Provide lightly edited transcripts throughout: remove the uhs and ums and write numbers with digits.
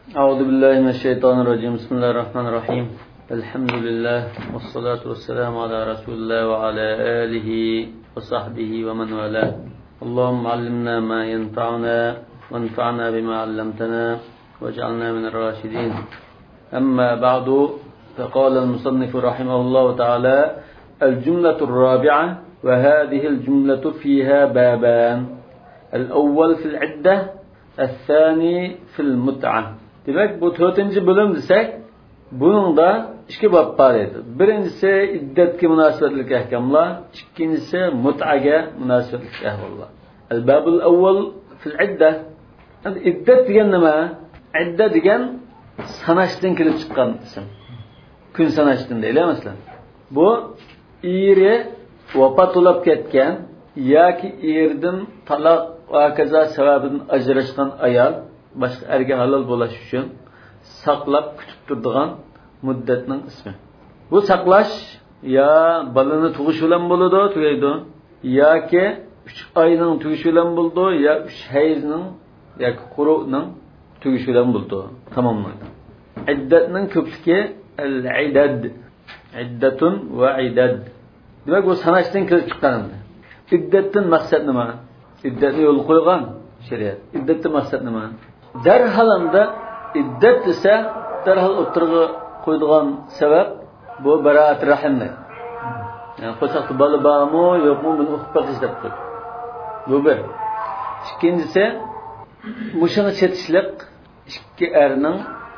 أعوذ بالله من الشيطان الرجيم. بسم الله الرحمن الرحيم. الحمد لله والصلاة والسلام على رسول الله وعلى آله وصحبه ومن والاه. اللهم علمنا ما ينفعنا وانفعنا بما علمتنا واجعلنا من الراشدين. أما بعد، فقال المصنف رحمه الله تعالى: الجملة الرابعة، وهذه الجملة فيها بابان: الأول في العدة، الثاني في المتعة. Demek bu 4. bölüm desek, bunun da iki bab var edi. Birincisi iddetki münasebetlik ahkamlar, ikincisi mut'aga münasebetlik ahkamlar. El-babul awwal fil idda. Yani iddet degan nima? Idda degan sanashdan kelib chiqqan ism. Kun sanashdan deylar masalan. Bu eri vafot bo'lib ketgan yoki erdan taloq va kaza sababidan ajrashgan ayol boshqa erga halol bo'lish uchun saqlab kutib turadigan muddatning ismi. Bu saqlash ya balani tug'ish bilan bo'ladi, tugaydi, yoki 3 oyning tugishi bilan bo'ladi, ya 3 hayzning yoki quruqning tugishi bilan bo'ladi. Tamomlaydi. Iddatning ko'pligi al-idad. Iddatun va idad. Demak bu sanashdan kelib chiqqan. İddatdan maqsad nima? İddatni yo'l qo'ygan shariat. İddatdan maqsad nima? Darhalanda iddat desa, darhal o'tirg'i qo'ydigan sabab bu baraat rahimni. Yani qo'saqda bola bormi, yo'qmi buni o'qib baqish deb qo'ydi. Bu bir. Ikkinchisi, mushuni chetishlik ikki erning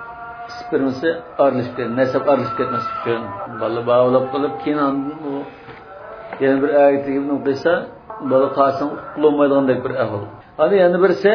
spermasi aralashib, nasab aralashib ketmaslik uchun bola bog'lab qilib, keyin u yana bir ayetga nuqtasa bola qasim qilolmaydigandek bir ahvol. Ana yana birisi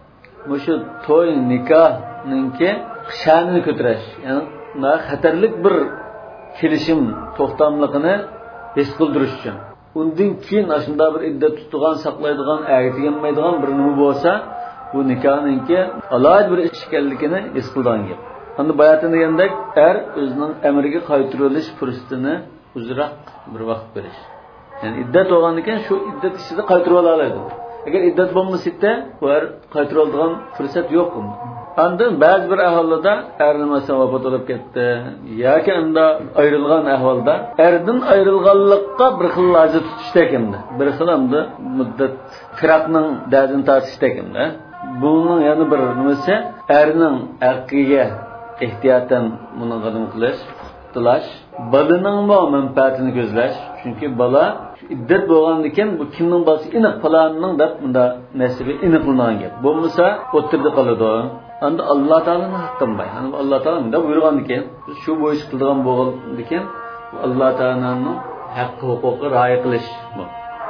mushu to'y nikohninki sha'nini ko'tarish, ya'ni xatarlik bir kelishim to'xtamligini his qildirish uchun. Undan keyin shunda bir iddat tutgan, saqlaydigan, aytilmaydigan bir nima bo'lsa, bu nikohninki alohida bir ish ekanligini his qilgan gap. Endi bayatda degandek, o'zining amriga qaytirilish fursatini uzroq bir vaqt berish. Yani iddat olgandan keyin shu iddat ichida qaytirib ola oladi. Agar iddat bo'lmasa, ular qaytirib oladigan fursat yo'q unda. Endi ba'zi bir ahvolda nimasi vafot bo'lib ketdi yoki unda ayrilgan ahvolda erdan ayrilganlikqa bir xil lozim tutishda ekanda. Bir xil endi muddat firaqning dardini tortishda ekanda. Buning yana bir nimasi erning haqqiga ehtiyotan buni qadam qilish, tilash, balaning manfaatini ko'zlash. Chunki bala iddat bo'lgandan keyin bu kimning bolasi aniq falonning deb bunda nasibi aniqlangan gap. Bo'lmasa o'tirdi qoladi. Endi Alloh taolaning haqqi bor. Yani Alloh taolo bunda buyurgandan keyin shu bo'yicha qiladigan bo'lgandan keyin Alloh taolaning haqqi, huquqi rioya qilish bu.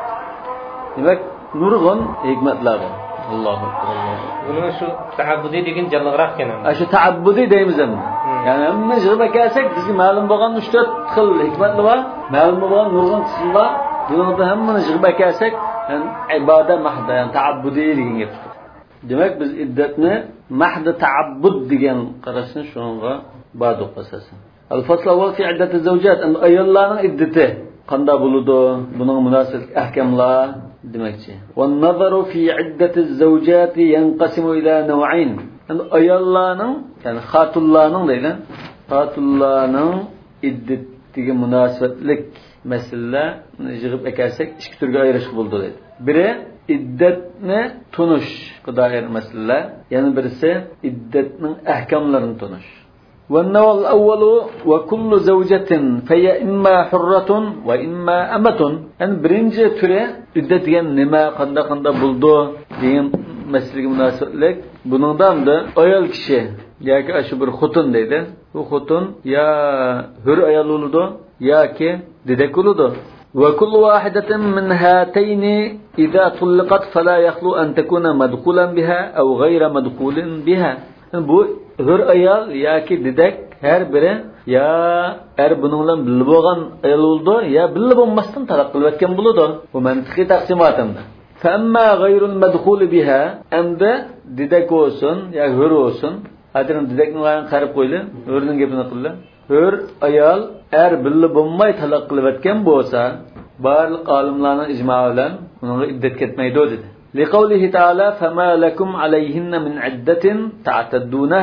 Demak, nurg'un hikmatlar bor. Allohu akbar. Buni shu ta'abbudi degan jalliqroq ekan. Shu ta'abbudi deymiz endi. Yani hamma yig'ib kelsak, bizga ma'lum bo'lgan 3-4 xil hikmatlar bor. Ma'lum bo'lgan nurg'un qismlar, bunda hammani yig'ib kelsak, yani ibodat mahda, yani ta'abbudi degan gap. Demak, biz iddatni mahda ta'abbud degan qarashni shunga ba'du qasasin. Al-fasl awwal fi iddati zawjat, ayollarning iddati qanday bo'ladi? Buning munosib ahkamlar demakchi. Wa an-nazaru fi iddati az-zawjat yanqasimu ila naw'ayn. Ayollarning, yani xatullarning deylan, xatullarning iddatiga munosabatlik masalalar yig'ib ekarsak, ikki turga ayirishib bo'ldi deydi. Biri iddatni tunish qo'dair masalalar, yana birisi iddatning ahkamlarini tunish. والنوع الأول وكل زوجة فهي إما حرة وإما أمة. يعني برنجة ترى iddat degan nima, qanday bo'ldi degan masalaga munosabatlik. Buningdan da ayol kishi yoki shu bir xotin deydi. Bu xotin ya hur ayol bo'ladi yoki dedek bo'ladi. وكل واحدة من هاتين إذا طلقت فلا يخلو أن تكون مدخولا بها أو غير مدخول بها. Bu hur ayol yoki dedek har biri ya bunun bilan bilib bo'lgan ayol bo'ldi, ya bilib bo'lmasdan taloq qilib o'tgan bo'ladi. Bu mantiqiy taqsimotda. Famma g'ayrul madkhul biha, endi dedek olsun ya hur olsun, hadirin dedekni qarab qo'ydi, hurning gapini qildi. Hur ayol bilib bo'lmay taloq qilib o'tgan bo'lsa, barliq olimlarning ijmo'i bilan unga iddat ketmaydi dedi. لقوله تعالى فما لكم عليهن من عدة تعتدونها.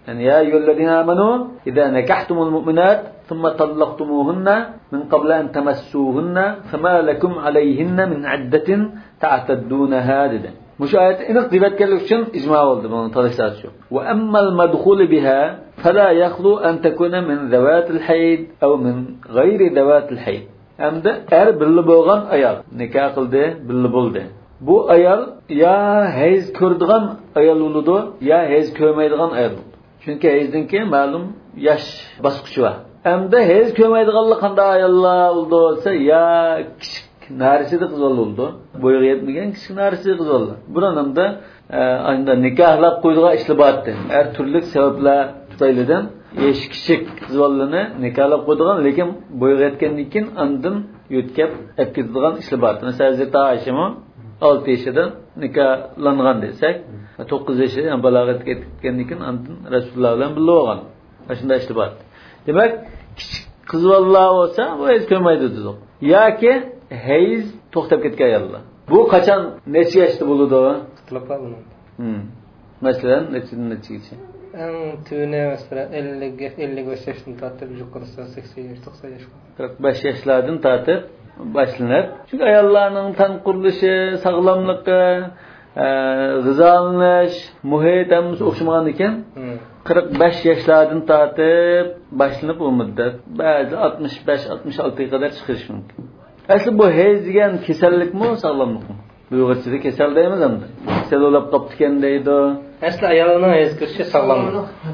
يعني يا أيها الذين آمنوا إذا نكحتم المؤمنات ثم طلقتموهن من قبل أن تمسوهن فما لكم عليهن من عدة تعتدونها dedi. Bu ayet aniq debatganlik uchun ijmo bo'ldi buni tanishlar uchun. Va ammal madkhul biha fala yakhlu an takuna min zawatil hayd aw min g'ayri zawatil hayd. Hamda er birli bo'lgan ayol nikoh qildi, birli bo'ldi. Bu ayol ya hayz ko'rdigan ayol bo'ladi, ya hayz ko'rmaydigan ayol bo'ladi. Chunki hayzdan keyin ma'lum yosh bosqichi bor. Hamda hayz ko'rmaydiganlar qanday ayollar bo'lsa, ya narisida qiz bo'ldi. Bo'yi yetmagan kichik narisida qiz bo'ldi. Buranamda anda nikohlab qo'ydigan ishlar bordi. Har turli sabablar tufaylidan kichik qiz bo'lani nikohlab qo'ydigan, lekin bo'yi yetgandan keyin andin yo'tkab o'tkazadigan ishlar bordi. Masalan, Hazrati Oysha 6 yoshdan nikohlangan desak, 9 yoshda balog'atga yetgandan keyin andin Rasululloh bilan birga bo'lgan. Shunday ishlar bordi. Demak, kichik qiz bo'lsa, bu hech ko'rmaydi dedi. Yoki hayz to'xtab ketgan ayollar. Bu qachon necha yoshda bo'ladi? Ixtiloflar buni. Masalan, necha? Tüne mesela 50-55 yaşını tartib yuqorisi 80 yosh, 90 yosh. 45 yoshlardan tartib boshlanadi. Chunki ayollarning tan qurilishi, sog'lomligi, g'izolanish, muhit ham o'xshamagan ekan. 45 yoshlardan tartib boshlanib u muddat ba'zi 65-66 ga qadar chiqishi mumkin. Asli bu hayz degan kasallikmi, sog'lomlikmi? Bu yo'g'irchida kasal deymiz endi. Kasal bo'lib qopti ekan deydi. Asli ayolning hayz ko'rishi sog'lomlik.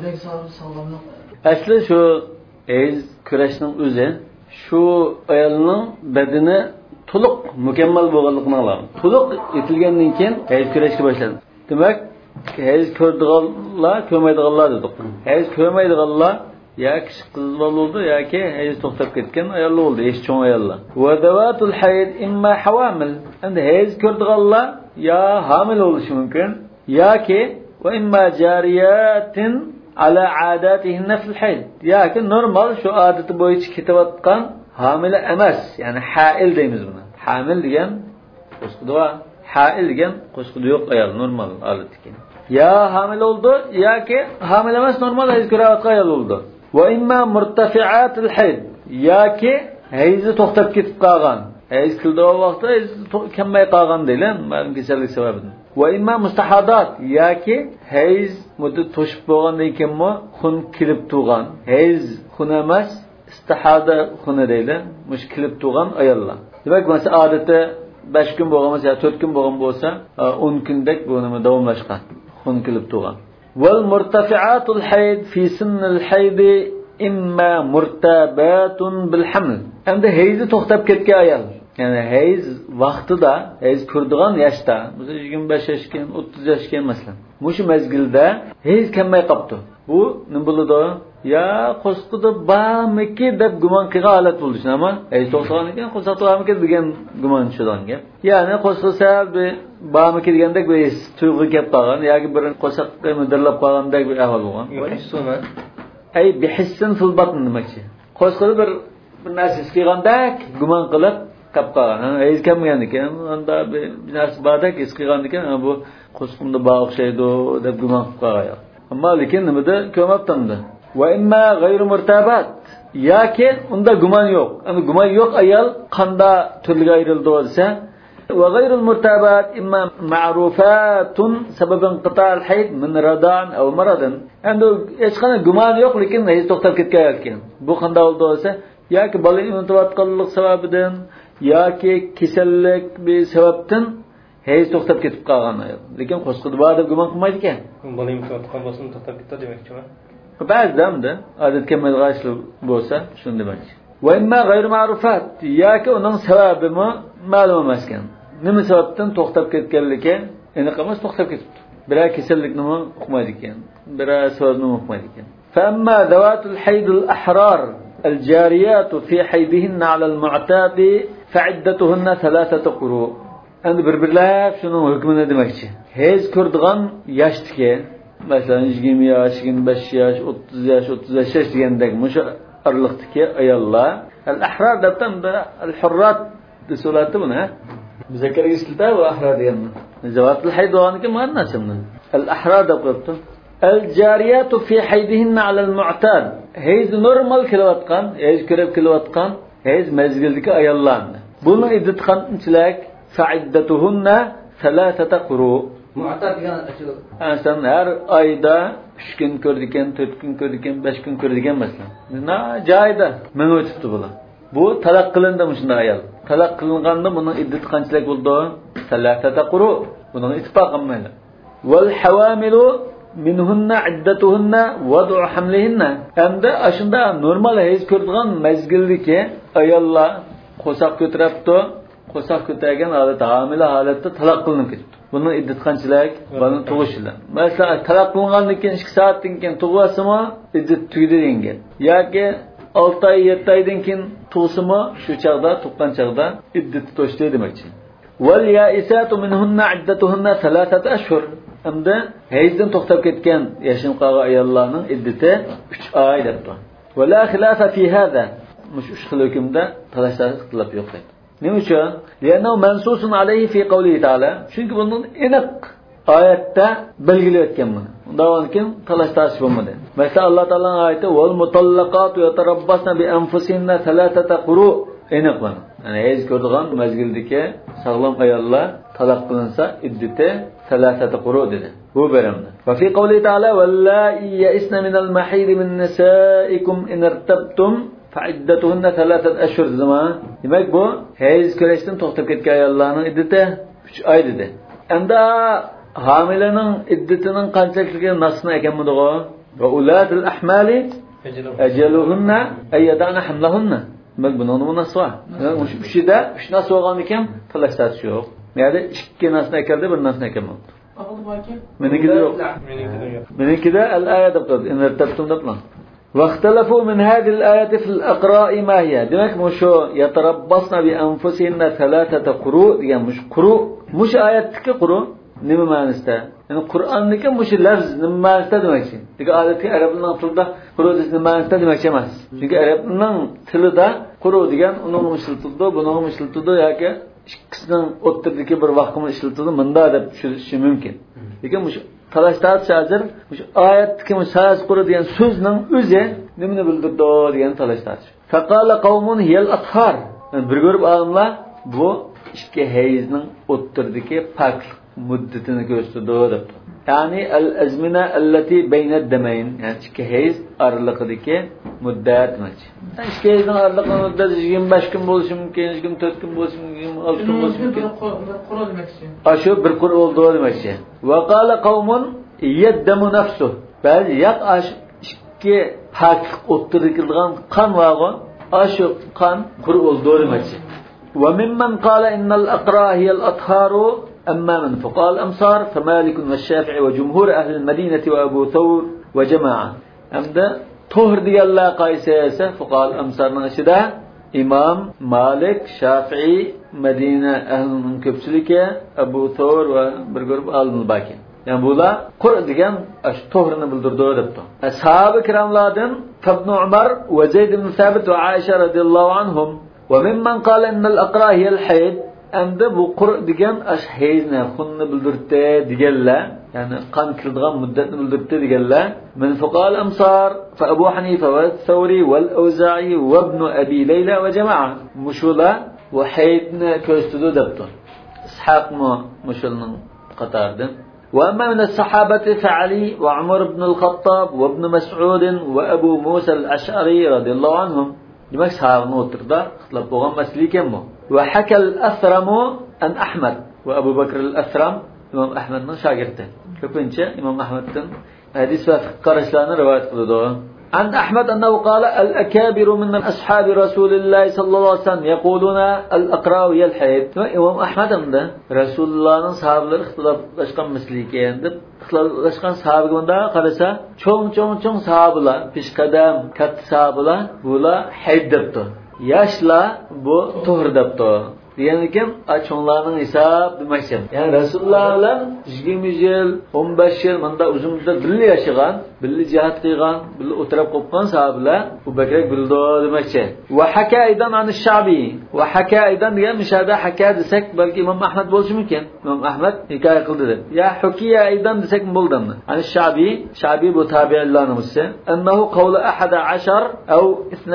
Asli shu hayz ko'rishning o'zi shu ayolning badani to'liq mukammal bo'lganligini oladi. To'liq etilgandan keyin hayz ko'rishga boshlaydi. Demak, hayz ko'rdiganlar, ko'rmaydiganlar dedik. Hayz ko'rmaydiganlar ya kichik qiz bo'ldi yoki hayz to'xtab ketgan ayol bo'ldi, yosh cho'ng ayollar. Va dawatul hayd imma hawamil. Endi hayz ko'rdiganlar ya hamil bo'lishi mumkin yoki va imma jariyatin ala adatihinna fil hayd. Yoki normal shu odati bo'yicha ketayotgan hamile emas, ya'ni hail deymiz buni. Hamil degan qo'shqida, hail degan qo'shqida yo'q ayol, normal holat ekan. Ya hamil oldu yoki hamil emas, normal hayz ko'rayotgan ayol oldu. Va imma murtafi'atul hayd, yoki hayzi to'xtab ketib qolgan. Hayz qildigan vaqtda hayz kammay qolgan deylan, ma'lum kasallik sababidan. Va imma mustahadat, yoki hayz muddat to'shib bo'lgandan keyinmi xun kirib turgan. Hayz xun emas, istihada xuni deylan, mush kirib turgan ayollar. Demak, masalan, odatda 5 kun bo'lgan bo'lsa, 4 kun bo'lgan bo'lsa, 10 kundek bu nima davomlashgan. Xun kirib turgan. Wal murtafi'atul hayd fi sinnil hayd imma murtabatun bil haml. Endi hayzi to'xtab ketgan ayol, ya'ni hayz vaqtida, hayz ko'rdigan yoshda, masalan 25 yoshga, 30 yoshga masalan, mushu mezgilda hayz kammay qopti. Bu nima bo'ladi? Ya qo'sqida bamiki deb gumon qilgan holat bo'ldi, ammo hayz to'xtagan ekan, qo'sqida degan gumon tushgan gap. Ya'ni qo'sqisa bamiki degandek bir tuyg'u kelib qolgan yoki bir qo'saqqa mudirlab qolgandek bir ahvol bo'lgan. Yo'qmi? Ay bihissin fil batn demakchi. Qo'sqida bir narsa qilgandek gumon qilib qolib qolgan. Hayz kelmagan ekan, unda bir narsa bordek qilgan ekan, bu qo'sqimda bog' o'xshaydi deb gumon qilib qolgan. Ammo lekin nimada ko'mabtamdi. Va imma g'ayru murtabat, yoki unda gumon yo'q. Endi gumon yo'q ayol qanda turga ayrildi bo'lsa, va g'ayru murtabat imma ma'rufatun sababan qita'al hayd min radan aw maradan. Endi hech qanday gumon yo'q, lekin hayz to'xtab ketgan ekan. Bu qanda bo'ldi bo'lsa, yoki bola unutayotganlik sababidan yoki kasallik bir sababdan hayz to'xtab ketib qolgan ayol. Lekin qo'sqida bor deb gumon qilmaydi ekan. Bola unutayotgan bo'lsa, to'xtab ketdi demakchimi? Ba'zida odatga ma'lum bo'lsa, shuni demakchi. Va imma g'ayru ma'rufat, yoki uning sababi ma'lum emas ekan. Nima sababdan to'xtab ketganligi aniq emas, to'xtab ketibdi. Biror kasallikni uqmaydi ekan, biror sababni uqmaydi ekan. Fa amma dawatul haydul ahrar al-jariyat fi haydihinna 'ala al-mu'tad fa'iddatuhunna 3 quru. Endi bir-birlab shuning hukmini demakchi. Hayz ko'rdigan yoshdagi, masalan 20 yosh, 25 yosh, 30 yosh, 35 yosh degandek mushu araliqdagi ayollar al-ahrar dabdan al-hurrat desulati buni. Bizaklarga istilta va ahrar deganmi? Javotul hayd o'g'aniki muannasimi? Al-ahrar deb qo'yibdi. El-cariyatu fi haydihinna alal mu'tad. Hayz normal kilovatgan, hayz kirib kilovatgan, hayz mezgildagi ayollarni. Bunun iddat qanchalik? Fa'iddatuhunna salasata quru. Mu'tad degan açılır. Insan her ayda 3 gün ko'rdigan, 4 gün ko'rdigan, 5 gün ko'rdigan masalan. Na joyda meni o'tibdi bular. Bu talaq qilindi shunday ayol. Talaq qilinganda buning iddati qanchalik bo'ldi? Salasata quru. Buning ittifoq qilmaydi. Wal hawamilu minhunna iddatuhunna wad'u hamlihinna. Endi ashunda normal hayz ko'rdigan mezgildagi ayollar qo'saq ko'taribdi. Qo'saq ko'targan holatda, homila holatda talaq qilinib ketdi. Bunun iddet qanchalik? Buni tug'ishlar. Masalan, talaq qilingandan keyin 2 soatdan keyin tug'asimi, iddet tugdi degan. Yoki 6 oy, 7 oydan keyin tug'simi, shu chaqda, tuqqan chaqda iddet to'shdi demakchi. Wal ya'isatu minhunna iddatuhunna 3 ashhur. Endi hayzdan to'xtab ketgan yashin qolgan ayollarning iddati 3 oy debdi. Wala khilafa fi hada. Mush ushul hukmda talashlar ixtilof yo'q deydi. Nima uchun? Lianna mansusun alayhi fi qawlihi ta'ala. Chunki bunun aniq oyatda belgilayotgan buni. Undan keyin talash bo'lmadi. Masalan, Alloh taolaning oyati wal mutallaqatu yatarabbasna bi anfusihinna 3 quru. Aniq buni. Ya'ni hayz ko'rdigan mazgildagi sog'lom ayollar talaq qilinsa iddati 3 quru dedi. Bu beramda. Va fi qawlihi ta'ala wallahi ya'isna minal mahid min nisaikum in irtabtum fa'iddatuhunna 3 ashhur zaman. Demak bu hayz ko'rishdan to'xtab ketgan ayollarning iddati 3 oy dedi. Endi homilaning iddatining qanchalikligi nasni ekanmi-digo? Va ulatul ahmali ajaluhunna ayyadana hamlahunna. Demak buning nima nassi bor? O'sha 3da 3 nas bo'lgan ekan, talashlar yo'q. Ya'ni 2 nasni ekaldi, 1 nasni ekanmi? Menikida yo'q. Menikida al-ayat deb turibdi. Inirtabtum deb turibdi. واختلفوا من هذه الآية في الأقراء ما هي. Demek مشو يتربصن بأنفسهن 3 قروء degan mush quru mush oyatdagi quru nima ma'nosida? Ya'ni Qur'ondagi mush lafz nima ma'nosida demakchi. Degan odatda arablarning tilida quru nima ma'nosida demakchi emas. Chunki arablarning tilida quru degan uning ishlatıldi, buning ishlatıldi yoki ikkisining o'rtasidagi bir vaqtda ishlatıldi, munda deb tushunish mumkin. Lekin mush talashlar hozir shu oyatdagi musaz quru degan so'zning o'zi nimani bildirdi degan talashlar. Faqala qawmun hiyal athar. Bir ko'rib olimlar bu ikki hayzning o'ttirdagi poklik muddatini ko'rsatdi debdi. Ya'ni al-azmina allati bayna ad-damayn, ya'ni ikki hayz oralig'idagi muddat demakchi. Ikki hayzning oralig'idagi muddat 25 kun bo'lishi mumkin, 24 kun bo'lishi mumkin, 6 kun bo'lishi mumkin. Qur'on demakchi. Ashu bir qur bo'ldi demakchi. Va qala qawmun yaddamu nafsu. Ba'zi yaq ash ikki poklik o'ttirilgan qon vag'i, ashu qon qur bo'ldi demakchi. Va mimman qala innal aqra hiya al-atharu أما من فقهاء الأمصار فمالك والشافعي وجمهور أهل المدينة وأبو ثور وجماعة. أمدا طهر دي الله قايسة فقهاء الأمصار من أشده إمام مالك شافعي مدينة أهل من كبسلك أبو ثور وبرقرب آل الباكين. Yani bula Kur'an degan aş to'g'rini bildirdi debdi. Ashab ikramlardan Ibn Umar va Zayd ibn Sabit va Aisha radhiyallohu anhum va mimman qala innal aqra hiya al-hayd. Endi bu Qur'on degan ash hayzni, xunni bildirdi deganlar, ya'ni qon kiradigan muddatni bildirdi deganlar. Min fuqaha al-amsar fa Abu Hanifa va Thawri wal Awza'i va Ibn Abi Layla va jamaa. Mushula va haydni ko'rsatdi debdi. Ishaq mushulning qatoridan. وأما من الصحابة فعلي وعمر بن الخطاب وابن مسعود وأبو موسى الأشعري رضي الله عنهم. لماذا صحابنا وترضى خطلب بغم مسليكم. وحكى الأثرم عن أحمد وأبو بكر الأثرم إمام أحمد من شاگرته. كيفنشة إمام أحمد حديث قرشلان رواية قلده. عن أحمد أنه قال الأكابر من أصحاب رسول الله صلى الله عليه وسلم يقولون الأقراء هي الحيض. إمام أحمد أمده رسول الله صحابه اختلاف لشقا مسليكي عندب اختلاف لشقا صحابه عندها قرسا چون صحابه پیش قدم كت صحابه بولا حيض دبتو yaşla bu to'g'ri debdi. Degani kim? Achonlarning hisob demakchi. Ya'ni Rasululloh bilan 20 yil, 15 yil menda uzun muddat birga yashagan billi cihat qilgan, billi o'tirib qo'ygan sahabalar bu bakrak bildi demoqchi. Va haka aydan ani Shabi. Va haka aydan degan mishada haka desak, balki Imom Ahmad bo'lishi mumkin. Imom Ahmad hikoya qildi deb. Ya hukiya aydan desak bo'ldimi? Ani Shabi bu tabi'inlarning birisi. Annahu qawlu 11 aw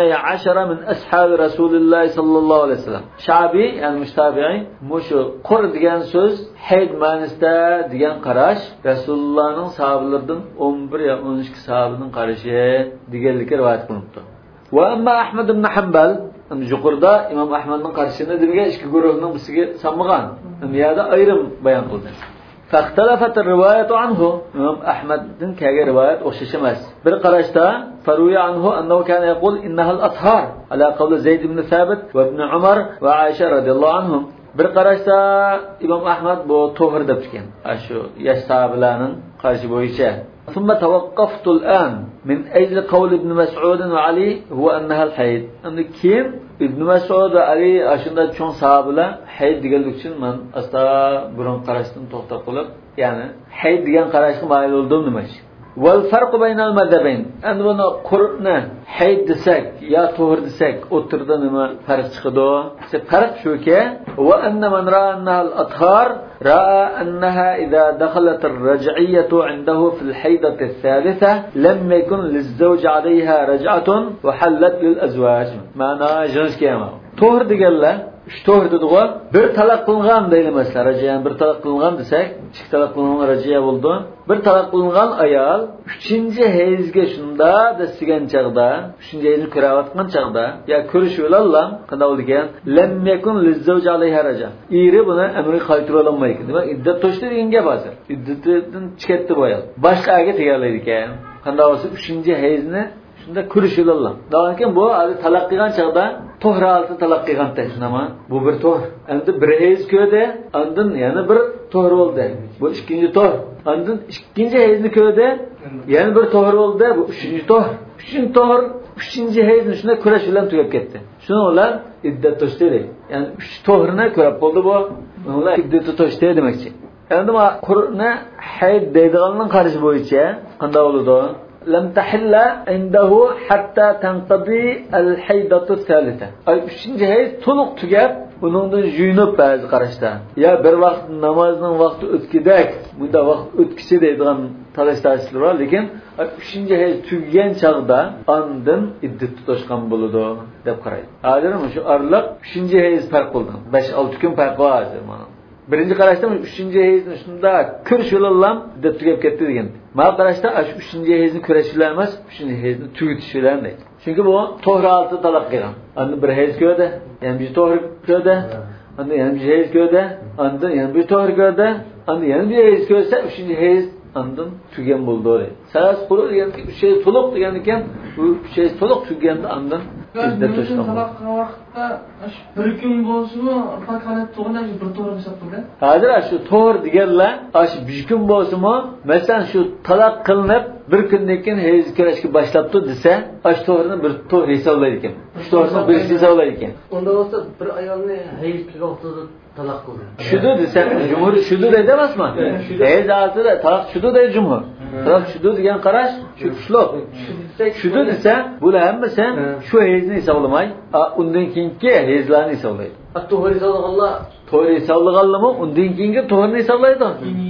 12 min ashabi Rasululloh sallallohu alayhi vasallam. Shabi, ya'ni mushtabi'i, mushu qur degan so'z hayd ma'nosida degan qarash Rasulullohning sahabalaridan 11 ya 12 sahabaning qarashi deganlikka rivoyat qilinibdi. Va amma Ahmad ibn Hanbal yuqorida Imom Ahmadning qarashini degan ikki guruhning birisiga sanmagan. Dunyoda ayrim bayon qildi. فاختلفت الرواية عنه إمام أحمد كاجي رواية وششمس بالقراشتا فروي عنه أنه كان يقول إنها الأطهار على قول زيد بن ثابت وابن عمر وعائشة رضي الله عنهم بالقراشتا إمام أحمد بو طهر دبتكين أشو يستعب لنا قارش بويشة ثم توقفت الآن من أجل قول ابن مسعود وعلي هو أنها الحيض أن كين ابن مسعود وعلي أشندا چون صحابلا حيض ديگلük için من أستا برون قراشتن توقف قلب يعني حيض ديگن قراشتن مايل oldum demiş. والفرق بين المذهبين أن بنا قرنا حيض desek ya طهر desek oturda nima farq chiqadi? Farq shuki وأن من رأى أنها الأطهار رأى أنها إذا دخلت الرجعية عنده في الحيضة الثالثة لم يكن للزوج عليها رجعة وحلت للأزواج معنى جنس كيما طهر ديگalla şu to'g'ri dedigo bir talaq qilingan deyilmaslar rajiyan bir talaq qilingan desak ikki talaq qilingan rajiya bo'ldi bir talaq qilingan ayol 3-chi hayzga shunda desigan chaqda 3-chi hayzni ko'rayotgan chaqda ya ko'rishib olallam qanday bo'ldi ekan lam yakun lizzawj alayha raja eri buni amri qaytira olmaydi demak iddat to'shdi degan gap hozir iddatdan chiqatdi bu ayol boshqaga tegarlaydi ekan qanday bo'lsa 3-chi hayzni shunda ko'rishib olallam lekin bu talaq qilgan chaqda to'g'ri olti talaq qilgan tashnama bu bir to'g'ri endi bir hayz ko'rdi ondan yana bir to'g'ri bo'ldi bu ikkinchi to'g'ri ondan ikkinchi hayzni ko'rdi yana bir to'g'ri bo'ldi bu uchinchi to'g'ri uchinchi to'g'ri uchinchi hayzni shunda kurash bilan tugab ketdi shuni ular iddat to'shdi ya'ni 3 to'g'rini ko'rib bo'ldi bu ular iddat to'shdi demoqchi endi bu qur'ni hayd deydiganning qarashi bo'yicha qanday bo'ladi لم تحل عنده حتى تنقضي الحيضة الثالثة. أي üçüncü hayz to'liq tugab, buningdan juyunib ba'zi qarashda. Ya bir vaqt namozning vaqti o'tkidak, bunda vaqt o'tkishi deydigan talashlar bor, lekin üçüncü hayz tugagan chaqda ondan iddat tutashgan bo'ladi deb qaraydi. Hozir shu arliq uchinchi hayz farq qildi. 5-6 kun farq bor hozir mana. Birinci qarashda 3-chi hayzni shunda ko'rishilollam deb tugab ketdi degan. Mana qarashda 3-chi hayzni ko'rishlar emas, 3-chi hayzni tugitishlar deydi. Chunki bu to'g'ri olti talaq qilgan. Endi bir hayz ko'rdi, yana bir to'g'ri ko'rdi, endi yana bir hayz ko'rdi, endi yana bir to'g'ri ko'rdi, endi yana bir hayz ko'rsa 3-chi hayz ondan tugan bo'ldi deydi. Salas qurur degan 3 hayz to'liq degan ekan, bu 3 hayz to'liq tuganda ondan iddat to'shgan. Talaq qilgan vaqtda bir kun bo'lsa-mu, faqat to'g'ri bir to'g'ri hisoblanadi. Hozir shu to'g'ri deganlar, shu bir kun bo'lsa-mu, masalan shu talaq qilinib bir kundan keyin hayz ko'rishga boshlabdi desa, shu to'g'rini bir to'g'ri hisoblaydi ekan. Shu to'g'rini bir hisoblaydi ekan. Unda bo'lsa bir ayolni hayz kelgan vaqtida talaq qildi. Shudu desa, jumhur shudu deydi emasmi? Hayz altida talaq shudu deydi jumhur. Talaq shudu degan qarash shu ushloq. Shudu desa, bular hammasi shu hayzni hisoblamay, undan keyingi hayzlarni hisoblaydi. To'g'ri hisoblaganlar, to'g'ri hisoblaganlarmi undan keyingi to'g'rini hisoblaydi.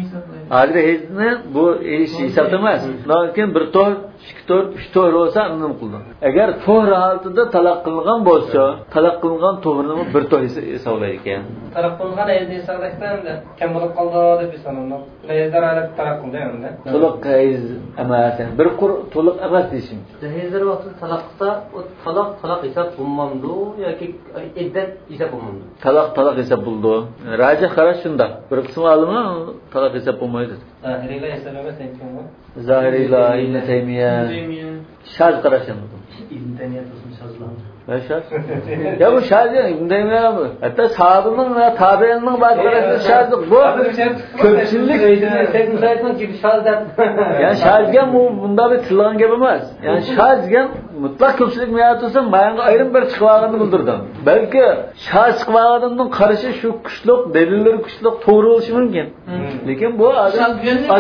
Hozir hayzni bu ish hisob emas. Lekin bir to'g'ri, ikki to'g'ri, 3 to'g'ri bo'lsa nima qildim? Agar to'g'ri holatida talaq qilingan bo'lsa, talaq qilingan to'g'rini bir to'g'ri hisoblaydi ekan. Talaq qilingan hayzni hisoblashda kam bo'lib qoldi deb hisoblanadi. Hayzlar alib talaq qildi endi. To'liq hayz emas, bir qur to'liq emas deyishim. Hayzlar vaqtida talaq qilsa, o talaq hisob bo'lmamdi yoki iddat hisob bo'lmamdi. Talaq hisob bo'ldi. Rajih qarash shunda. Bir qism olimi talaq hisob bo'lmaydi. Zahiriylar esa nima deyotgan? Zahiriylar, Ibn Taymiya. Shaz qarashim. Ibn Taymiya o'zini shazlandi. Şaz. Ya bu şaz yani bundayım ya bu. Hatta sahabının ve tabi'inin bazıları şazlık bu. Köpçülük. Yani şazgen bu bunda bir tılgan gibi emas. Yani şazgen mutlak köpçülük meyatılsın bayanı ayrım bir çıkıvağını bildirdim. Belki şaz çıkıvağının karışı şu kuşluk, delilleri kuşluk doğru oluşu mümkün. Lekin bu adam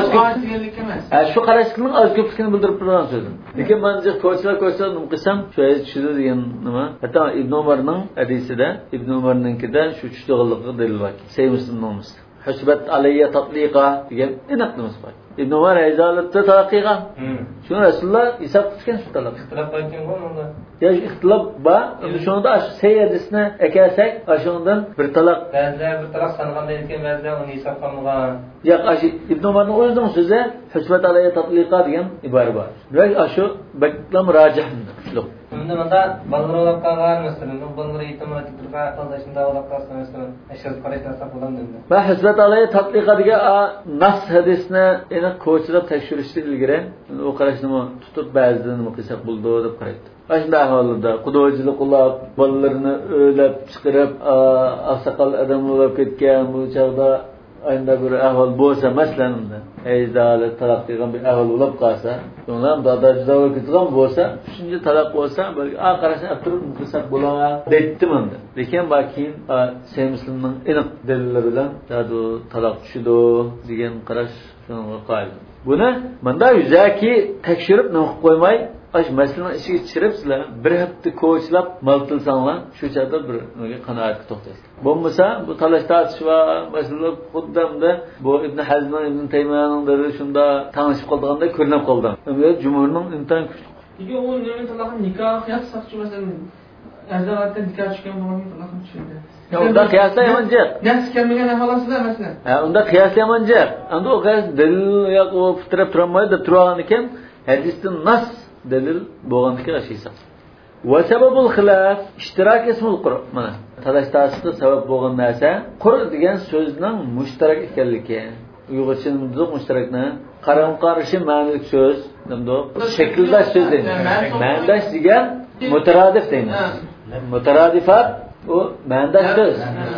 şu karışıklığın az köpçülüğünü bildirip duran sözüm. Lekin bence koçlar kısam şöyle düşünür diyen nima. Hatta İbn Umar'ның hadisida, İbn Umar'ninkida şu üçlüğülükü delil var. Müslim'nin olmuş. Husbat alayya tatliqa degan aniqlimiz bor. İbn Umar ayzalatda taqiqa. Şunu Rasulullah isab qilgan shu talab. İxtilaf qaytgan bo'ldi. Ya ixtilof bor. Shunda shu sayyidisni akasak, shundan bir talaq. Ba'zilar bir talaq sanaganda aytgan, ba'zilar uni hisob qilmagan. Ya İbn Umar'ның o'zining so'zi husbat alayya tatliqa degan ibora bor. Va shu baklam rajihdir. Shular. Bunda ballar olib qolgan masalan, ballar yetimlar turga qaldashında olib qolsa masalan, ashar qaraytasa bo'ladi. Va husbat alayya tatliqa degan nas hadisni aniq ko'chirib tekshirishdan ilgari u qarashni tutib ba'zidan nima qilsak bo'ldi deb qaraydi. Ashunday ahvolda qudochilik qilib, bolalarni o'ylab chiqarib, asaqal odam bo'lib ketgan bu chog'da ayında bir ahvol bo'lsa, masalan, ejdalı talaq qilgan bir ahvol bo'lib qolsa, undan da juda ketgan bo'lsa, shuncha talaq bo'lsa, qarashni turib qilsak bo'lar deydim endi. Lekin bakin Müslimning aniq dalillari bilan bu talaq tushdi degan qarash shunga qoyil. Buni menda yuzaki tekshirib nima qo'ymay, ash masalaning ishiga tushirib sizlar bir hafta ko'chlab maltilsanglar, shu chaqda bir qanoatga to'xtaysiz. Bo'lmasa bu talash tartish va masala xuddamda bu Ibn Hazm, Ibn Taymiyaning dedi shunda tanishib qolganda ko'rinib qoldi. Unda jumhurning intan kuchli. Nega u nima talaqni nikoh qiyasaqchi masalan azzalatda nikoh tushgan bo'lgan talaqni tushdi. Ya unda qiyaslaymanchi. Nas kelmagan holatda masalan. Unda qiyaslaymanchi. Endi o qiyas dalil yo'q u fitrab turmaydi deb turgan ekan, hadisdan nas dalil bo'lganligi ashisa. Va sababul xilaf ishtirak ismul qur. Mana talash tasdiqda sabab bo'lgan narsa qur degan so'zning mushtarak ekanligi. Uyg'urcha nimada mushtarakni qaram-qarishi ma'nilik so'z, nimada shakldash so'z deydi. Ma'nidash degan mutaradif deymiz. Mutaradifat u ma'nidash so'z.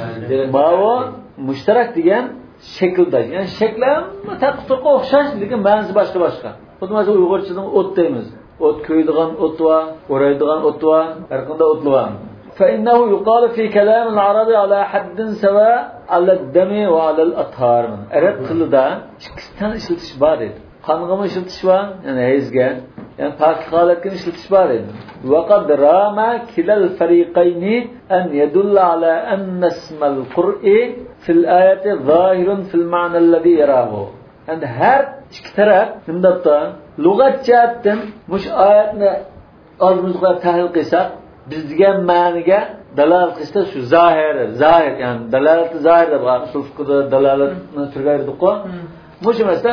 Ma'vo mushtarak degan shakldash. Ya'ni shaklam taqturqa o'xshash, lekin ma'nosi boshqa. Xuddi mana Uyg'urchadan o't deymiz. O't ko'ydigan o't va o'raydigan o't va har qanday o'tlar. فإنه يقال في كلام العربي على حد سواء على الدم وعلى الأطهار. Arab tilida ikkisidan ishlatish bor edi. Qonga ishlatish bor, ya'ni hayzga, ya'ni pok holatga ishlatish bor edi. وقد رام كلا الفريقين أن يدل على أن اسم القرء في الآية ظاهر في المعنى الذي يراه. And her ikki taraf nimdapta lug'at jihatdan mush oyatni oldimizga tahlil qilsak, biz degan ma'niga dalolat qilsa shu zohir, ya'ni dalolat zohir deb usul fiqhda dalolatni turgaydi-ku. Mush masalan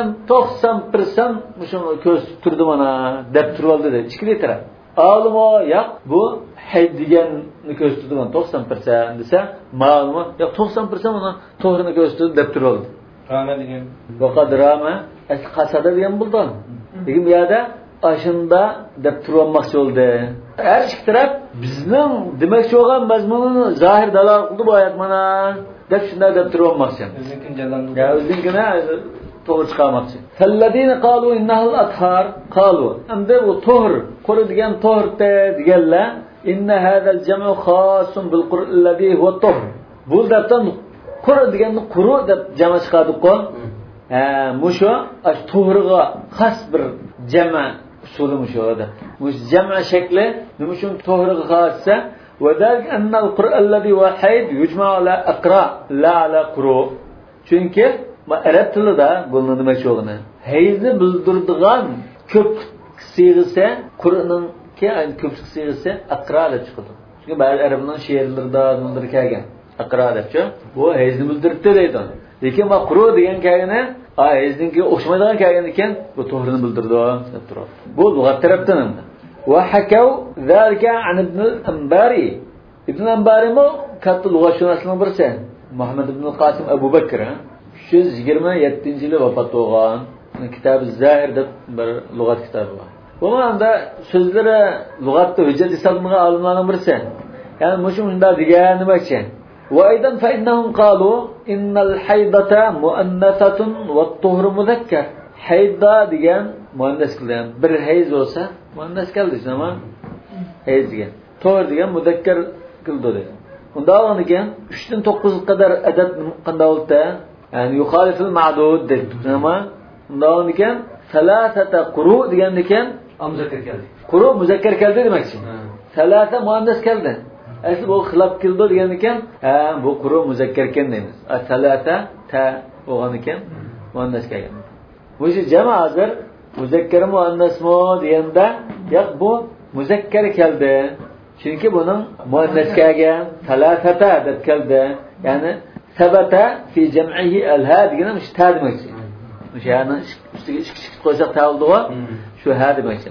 90% mushuni ko'z turdi mana deb turib oldi deb ikki taraf. Olimo yo'q bu hayd deganni ko'z turdi 90% desa, ma'lum yo'q 90% uni to'g'rini ko'z turdi deb turib oldi. Rama degan. Vaqad rama qasada degan bo'ldi. Lekin bu yerda ashunda deb turmoqchi bo'ldi. Har ikki taraf bizning demoqchi bo'lgan mazmunini zohir dalolat qildi bu oyat mana deb shunday deb turmoqchi. Biznikin jalandı. Ya o'zingina to'g'ri chiqarmoqchi. Falladina qalu innahul athar qalu. Endi bu to'g'ri, quri degan to'g'ri deganlar inna hadal jam'u khasun bil qur'an alladhi huwa to'g'ri. Bu debdan qur deganni quru deb jama chiqadi-ku. Musho to'g'riga xos bir jama usuli mushoda. Mush jama shakli nima uchun to'g'riga xossa? Va dal anna al-qur'an alladhi wahid yujma ala aqra la ala quru. Chunki arab tilida buni nima cho'g'ini hayzni bildiradigan ko'p siyg'isi Qur'onning ko'p siyg'isi aqra deb chiqadi. Chunki ba'zi arabning she'rlarida bundir kelgan. Aqra debchi bu hayzni bildiribdi deydi. Lekin bu quru degan kayni hayzningga o'xshamaydigan kayin ekan, bu to'g'rini bildirdi deb turadi. Bu lug'at tarafdan ham. Va hakav zalika an ibn al-Anbari. Ibn al-Anbari mo katta lug'atshunoslarning birisi. Muhammad ibn al-Qasim Abu Bakr 327-yili vafot bo'lgan. Kitob az-Zahir deb bir lug'at kitobi bor. Bu anda sözlere lügatta hüccet isalmıga alınmanan birisi. Yani muşunda digen demek. Ve aydan fe innahum qalu innal haydata muannasatun ve tuhru muzakker. Hayda degan muannas qilgan. Bir hayz olsa muannas keldi ama hayz degan. To'r degan muzakker qildi dedi. Unda olan ekan 3 dan 9 qadar adad qanday bo'ldi? Yani yuxaliful ma'dud dedi. Ama unda olan ekan salasata quru degan ekan muzakkar keldi. Quru muzakkar keldi demakchi. Salasa muannas keldi. Asli bu xilaf keldi degan ekan, bu quru muzakkar ekan deymiz. Salasa ta bo'lgan ekan muannas kelgan. Bu jamoadir muzakkar muannasmi deganda, yo'q bu muzakkar keldi. Chunki buning muannas kelgan salasata deb keldi. Ya'ni sabata fi jam'ihi al-ha degan ish ta demakchi. O'shani ustiga ishqi qo'ysak ta bo'ldi-ku. Shu ha demakchi.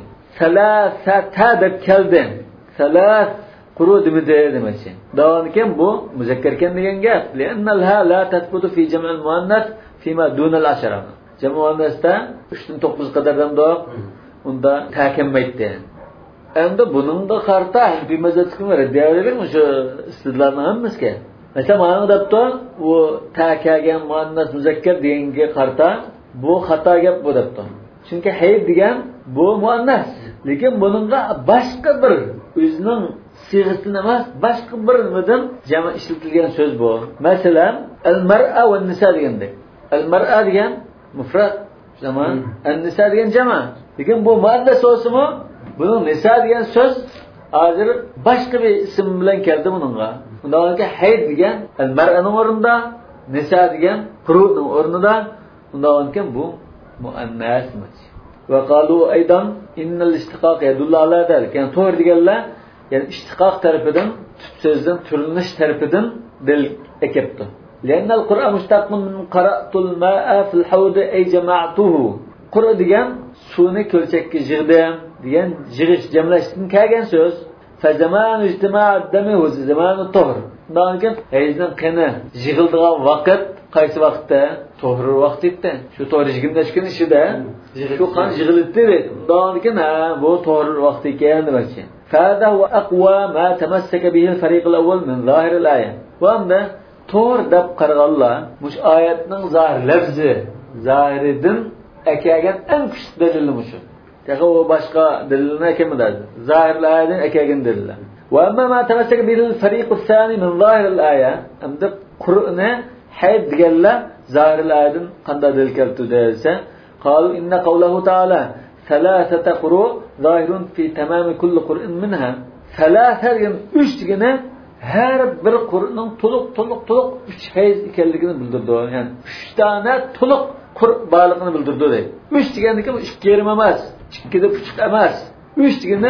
Salasata deb keldi. Salas quru demidi demakchi. Davom bu muzakkar ekan degan gap. Li'annal ha la tasbutu fi jam'il muannas fima dunal ashara. Jamu muannasda 3 dan 9 qadardan da unda ta'kimmaydi. Endi buning da qarta bir mazatga raddiyavermi shu istidlarning hammasiga. Mesela mana debdi u ta'kagan muannas muzakkar deganga qarta bu xato gap bu debdi. Chunki hayd degan bu muannas, lekin buningga boshqa bir o'zining sig'asini emas, boshqa bir nimadan jama ishlatilgan so'z bu. Masalan, al-mar'a va nisa degandek. Al-mar'a degan mufrad, zaman an-nisa degan jama. Lekin bu muannas so'zimi? Buning nisa degan so'z hozir boshqa bir ism bilan keldi buningga. Undagi hayd degan al-mar'aning o'rnida, nisa degan quruning o'rnida. Undagi bu muannas emas. Ve qalu aydan innal istiqaq yadullu ala dalik. Yani to'g'ri deganlar, yani istiqaq tarafidan, so'zdan turilish tarafidan dil ekepti. Li'annal Qur'an mustaqim min qara'tul ma'a fil hawd ay jama'tuhu. Qur'a degan suvni ko'lchakka yig'dim degan yig'ish jamlashdan kelgan so'z. Fa zaman ijtima'at dami va zamanu to'g'ri. Bundan keyin hayzning qani yig'ildigan vaqt qaysi vaqtda? To'g'ri vaqt edi. Shu to'g'ri yig'imlashgan ishida shu qan yig'ilibdi. Bundan keyin bu to'g'ri vaqt ekan demakchi. Fada va aqwa ma tamassaka bihi al-fariq al-awwal min zahir al-aya. Va unda to'g'ri deb qaraganlar, mush oyatning zahir lafzi, zahiridan akagan eng kuchli dalili mushu. Taqa o boshqa dalilni kelmadi. Zahir al-ayadan akagan dalillar. Wa amma ma tamassaka bihi al-fariq al-thani min zahir al-aya, amda Qur'oni hayd deganlar zahir al-ayadan qanday dalil keltirdi desa, qalu inna qawluhu ta'ala ثلاثة قروء ظاهر في تمام كل قرء منها. ثلاثة يعني 3 degani her bir Qur'ning to'liq 3 hayz ekanligini bildirdi. Yani 3 tane to'liq Qur' borligini bildirdi deydi. 3 deganiki bu 2 yarim emas, 2 da puchuq emas. 3 degani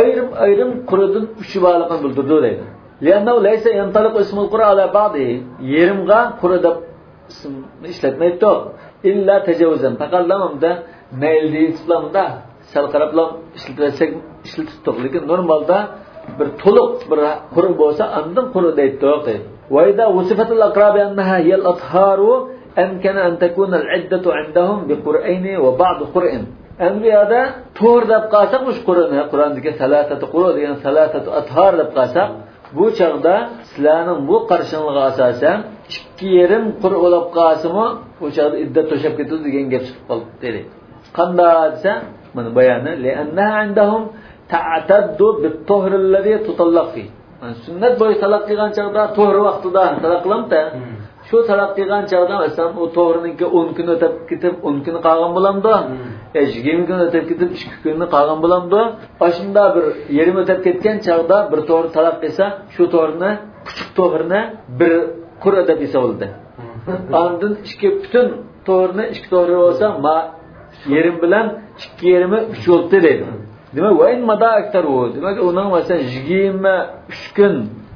ayrim Qur'dan 3 borligini bildirdi deydi. Li'annahu laysa yantaliqu ismul Qur'a ala ba'dihi. Yerimga Qur'a deb ism ishlatmaydi. İlla tecavüzen. Faqallamamda Neyli İslam'da sel qarablam işletilsek işletildik. Lekin normalda bir to'liq bir Qur'on bo'lsa, andan Qur'on deydi. Va idza wasifatul aqrabi annaha hiyal atharu amkana an takuna al-iddatu indahum bi qur'aini wa ba'd qur'an. Anbiyada to'g'ri deb qalsak, mush Qur'ondagi salatatu Qur'on degan salatatu athar deb qalsak, bu chaqda sizlarning bu qarshiligiga asosan 2,5 Qur'on bo'lib qolsa-mu, bu chaqda iddat to'shab ketadi degan gap chiqib qoldi dedi. Qanday desa, mana bayoni li'annaha indahum ta'taddu bit-tuhr alladhi tutallaq fi. Sunnat bo'yi talaq qilgan chaqda to'g'ri vaqtida talaq qilamda. Shu talaq qilgan chaqda masalan u to'g'riniki 10 kun o'tib ketib 10 kun qolgan bo'lamdi. 20 kun o'tib ketib 2 kunni qolgan bo'lamdi. Ashunda bir yerim o'tib ketgan chaqda bir to'g'ri talaq qilsa, shu to'g'rini, kuchuk to'g'rini bir Qur'a deb hisoblanadi. Ondan 2 butun to'g'rini 2 to'g'ri bo'lsa, yerim bilan 2 yerimi 3 bo'ldi deydi. Demak, va in mada aktaru. Demak, uning masalan 23 kun,